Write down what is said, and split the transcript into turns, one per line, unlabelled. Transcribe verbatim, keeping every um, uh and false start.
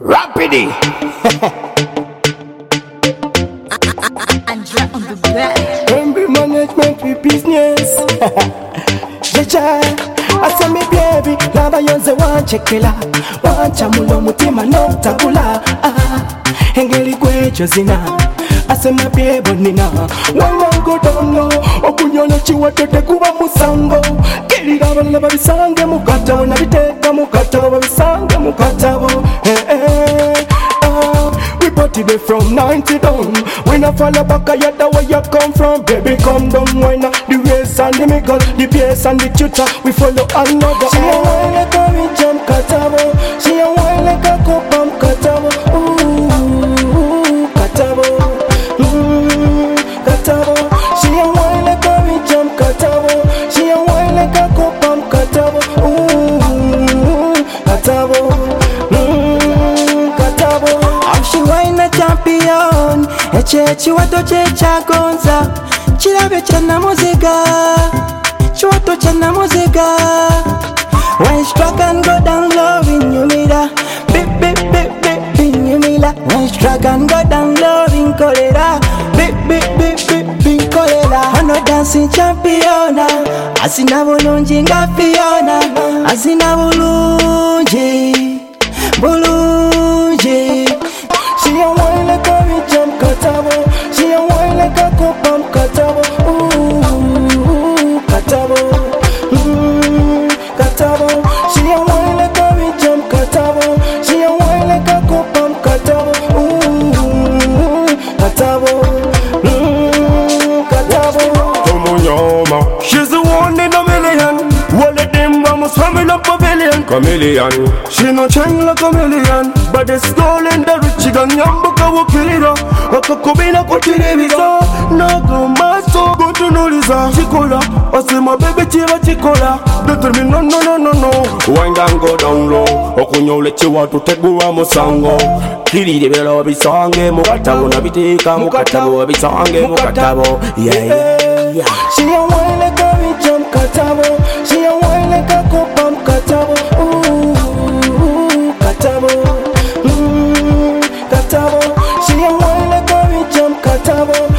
Rapidi.
Andra on the back.
Ember management with business. Jecha, asa me baby, lava yonze wanchekela, wancha mulo mutima no tabula. Engeli kwecho zina, asa me baby nina. Wana go down low, okunyola chiwatote kuba musango. Kili lava lava bisange mukata wana biteka mukata wa bisange mukata wo. Eh eh. We party there from ninety down. We not follow back a yada where you come from. Baby come down, why not? The race and the middle, the bass and the tutor. We follow another. She a wine like a we jump katabo. She a wine like a kopam katabo. Ooh, katabo. Mmm, katabo. She a wine like a we jump katabo. She a wine like a kopam katabo. Ooh, katabo.
She wine a champion, eche chiwato checha gonza. Chilabe chana muzika, chiwato chana muzika. When struck and go down low in you mira, bip bip bip bip in you mira. When struck and go down low in kolera, bip bip bip bip in kolera. Ano dancing championa, asina bulungi nga Fiona, asina bulungi, bulungi.
She a wine like a we jump katabo. She a wine like a kopam katabo. Ooh, katabo. Mmm, katabo. She a wine like a we jump katabo. She a wine like a kopam katabo. Ooh, katabo. Mmm, katabo.
Tumunyoma. She's the one in a million. All of them vamos swimming up a billion. Chameleon. She no change like a million. But the skull in the rich gun yambuka wakilira. Wakakubina kwa televiza. Nago maso go to nuliza. Chikola. Asema baby chiva chikola. Determine no no no no no. Wind and go down low. Okunyole chiwa tutegua musango. Kiri de belo bisange. Mukatabo na bitika. Mukatabo bisange. Mukatabo. Yeah yeah yeah.
She a wine like a we jump katabo. She a wine like a kopam katabo. Ooh, katabo. Mmm, katabo. She a wine like a we jump katabo.